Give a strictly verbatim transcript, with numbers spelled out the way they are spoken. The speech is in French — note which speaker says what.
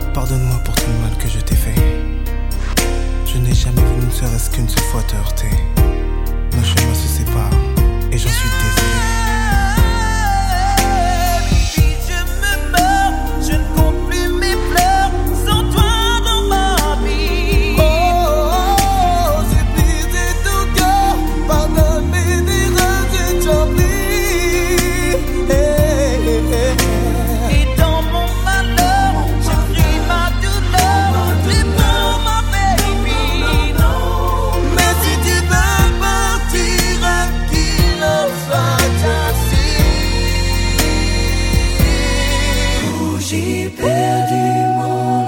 Speaker 1: Pardonne-moi pour tout le mal que je t'ai fait. Je n'ai jamais voulu ne serait-ce qu'une seule fois te heurter. Nos chemins se séparent et j'en suis désolé.
Speaker 2: Baby, je me meurs, je ne compte plus mes pleurs sans toi dans ma vie.
Speaker 3: Oh, oh, oh, j'ai brisé ton cœur, pardonne mes erreurs, je t'en prie. Hey, hey, hey.
Speaker 2: Et dans mon malheur, je crie ma douleur, réponds ma baby.
Speaker 3: Mais si tu veux partir, à qu'il en soit ainsi.
Speaker 2: Où j'ai perdu mon